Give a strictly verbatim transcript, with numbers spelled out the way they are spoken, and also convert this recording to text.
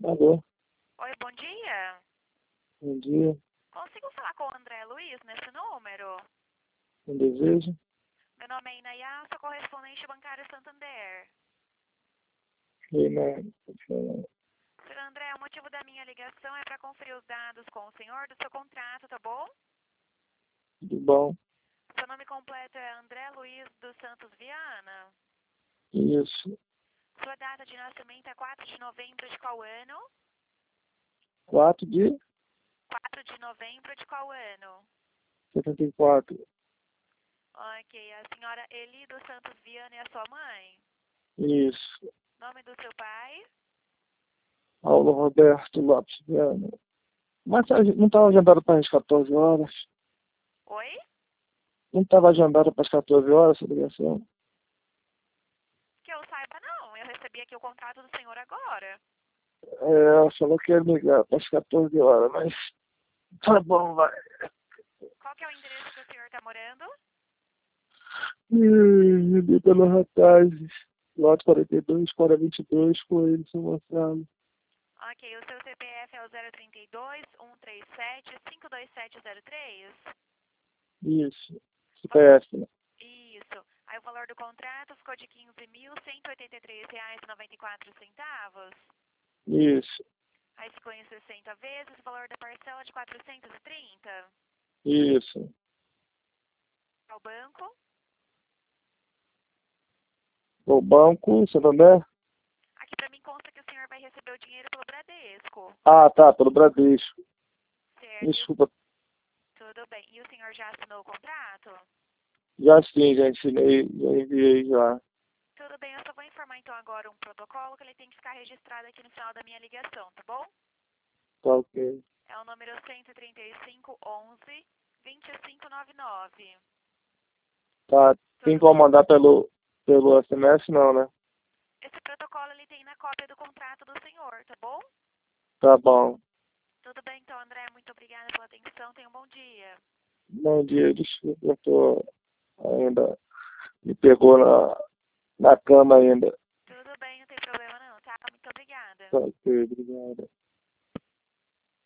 Alô, Oi, bom dia. bom dia. Consigo falar com o André Luiz nesse número? Um desejo? Meu nome é Inayá, sou correspondente bancário Santander. E na, Senhor André, o motivo da minha ligação é para conferir os dados com o senhor do seu contrato, tá bom? tudo bom? Seu nome completo é André Luiz dos Santos Viana. Isso. Sua data de nascimento é quatro de novembro de qual ano? Quatro de quatro de novembro de qual ano? setenta e quatro. Ok, a senhora Eli dos Santos Viana é a sua mãe? Isso. Nome do seu pai? Paulo Roberto Lopes Viana. Mas a gente não estava agendado para as quatorze horas? Oi? Não estava agendado para as quatorze horas essa ligação? Que eu saiba não, eu recebi aqui o contrato do senhor agora. É, ela falou que ia ligar para as quatorze horas, mas tá bom, vai. Qual que é o endereço que o senhor está morando? Ih, ali pelo Ratazes. Lote quarenta e dois, Cora vinte e dois, Coelho, São Gonçalo. Ok, o seu C P F é o zero trinta e dois, cento e trinta e sete, cinco dois sete zero três? Isso. C P F, né? Isso. Aí o valor do contrato ficou de quinze mil cento e oitenta e três reais e noventa e quatro centavos. Isso. Aí ficou em sessenta vezes, o valor da parcela de quatrocentos e trinta. Isso. Ao banco. O banco, Santander? Aqui para mim consta que o senhor vai receber o dinheiro pelo Bradesco. Ah, tá, pelo Bradesco. Certo. E o- Desculpa. Tudo bem. E o senhor já assinou o contrato? Já sim, já ensinei, já enviei já. Tudo bem, eu só vou informar então agora um protocolo que ele tem que ficar registrado aqui no final da minha ligação, tá bom? Tá ok. É o número cento e trinta e cinco, onze, vinte e cinco noventa e nove. Tá, tem Tudo como bem? mandar pelo, pelo S M S não, né? Esse protocolo ele tem na cópia do contrato do senhor, tá bom? Tá bom. Tudo bem então, André, muito obrigada pela atenção, tenha um bom dia. Bom dia, desculpa, eu tô ainda, me pegou na, na cama ainda. Tudo bem, não tem problema não, tá? Muito obrigada. Tá ok, obrigado.